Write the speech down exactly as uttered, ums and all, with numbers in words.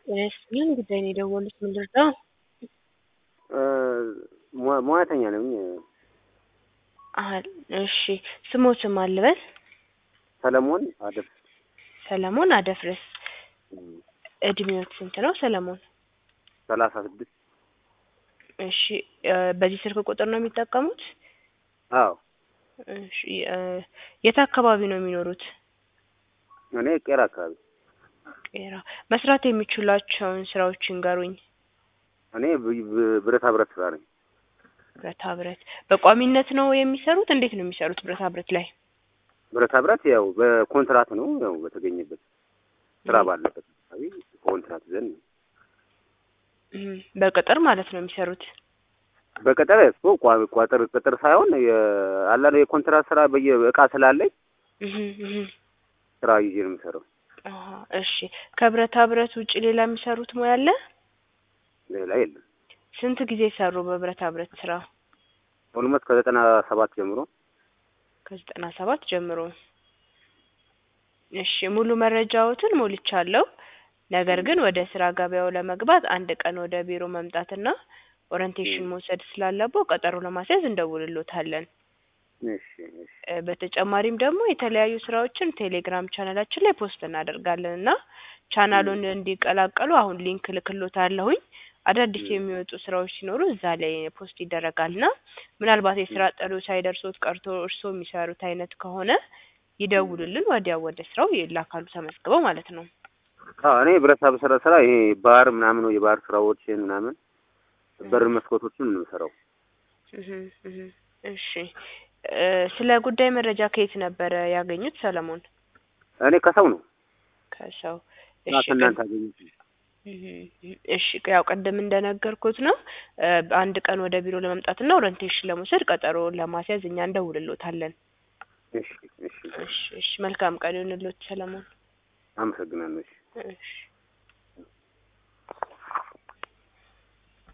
እሺ ምን ጉዳይ ነው የደወሉት? ምንድን ነው? ሙ- ሙያተኛ ነኝ። አሀ እሺ ስሞትን ማን ልበል? ሰለሞን አደፍ ሰለሞን አደፍርስ። እድሜዎት ስንት ነው ሰለሞን? ሰላሳ ስድስት እሺ በዚህ ስልክ ቁጥር ነው የሚጠቀሙት? አዎ እሺ የት አካባቢ ነው የሚኖሩት? እኔ ቄራ አካባቢ። ቄራ። መስራት የሚችሏቸውን ስራዎች ይንገሩኝ። እኔ ብ- ብ- ብረታ ብረት ስራ ነኝ። ብረታ ብረት በቋሚነት ነው የሚሰሩት? እንዴት ነው የሚሰሩት ብረታ ብረት ላይ? ብረታ ብረት ያው በኮንትራት ነው፣ ያው በተገኘበት ስራ ባለበት አካባቢ ኮንትራት ዘንድ ነው። እም በቅጥር ማለት ነው የሚሰሩት? በቅጥር እኮ ቋ- ቋጥር ቅጥር ሳይሆን አለ የኮንትራት ስራ በየእቃ ስላለኝ እህ እህ ስራ ይዤ ነው የምሰራው። አሃ እሺ ከብረታ ብረት ውጪ ሌላ የሚሰሩት ሙያ አለ? ሌላ የለም። ስንት ጊዜ ሰሩ በብረታ ብረት ስራ? ኦልሞስት ከዘጠና ሰባት ጀምሮ። ከዘጠና ሰባት ጀምሮ። እሺ ሙሉ መረጃዎትን ሞልቻለሁ። ነገር ግን ወደ ስራ ገበያው ለመግባት አንድ ቀን ወደ ቢሮ መምጣትና ኦሪንቴሽን መውሰድ ስላለብዎ ቀጠሮ ለማስያዝ እንደውልልዎታለን። እሺ እሺ እ በተጨማሪም ደግሞ የተለያዩ ስራዎችን ቴሌግራም ቻናላችን ላይ ፖስት እናደርጋለን እና ቻናሉን እንዲቀላቀሉ አሁን ሊንክ እልክልዎታለሁኝ። አዳዲስ የሚወጡ ስራዎች ሲኖሩ እዛ ላይ ፖስት ይደረጋልና ምናልባት የስራ ጥሪው ሳይደርሶት ቀርቶ እርስዎ የሚሰሩት አይነት ከሆነ ይደውሉልን፣ ወዲያው ወደ ስራው ይላካሉ ተመዝግበው ማለት ነው። አዎ እኔ ብረታ ብረት ስራ ይሄ ባር ምናምን ነው፣ የባር ስራዎችን ምናምን በር መስኮቶችን ነው የምሰራው። እህ እህ እሺ እ ስለ ጉዳይ መረጃ ከየት ነበረ ያገኙት ሰለሞን? እኔ ከሰው ነው። ከሰው። እና እሺ ከእናንተ አገኘሁት። እህ እሺ ያው ቅድም እንደነገርኩት ነው እ አንድ ቀን ወደ ቢሮ ለመምጣትና ኦሪንቴሽን ለመውሰድ ቀጠሮ ለማስያዝ እኛ እንደውልልዎታለን። እሺ እሺ እሺ እሺ መልካም ቀን ይሁንልዎት ሰለሞን። አመሰግናለሁ። እሺ እሺ